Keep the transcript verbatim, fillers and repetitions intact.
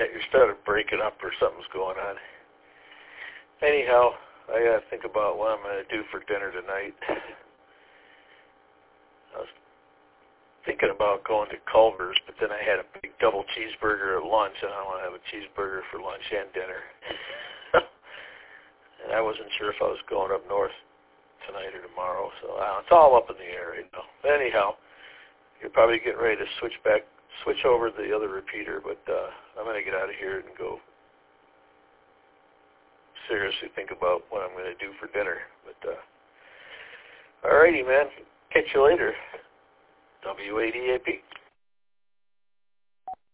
that you're starting breaking up or something's going on. Anyhow, I gotta think about what I'm gonna do for dinner tonight. I was thinking about going to Culver's, but then I had a big double cheeseburger at lunch, and I don't want to have a cheeseburger for lunch and dinner. And I wasn't sure if I was going up north tonight or tomorrow, so uh, it's all up in the air right now. But anyhow, you're probably getting ready to switch back, switch over to the other repeater, but uh, I'm going to get out of here and go seriously think about what I'm going to do for dinner. But uh, alrighty, man. Catch you later. W A D A P.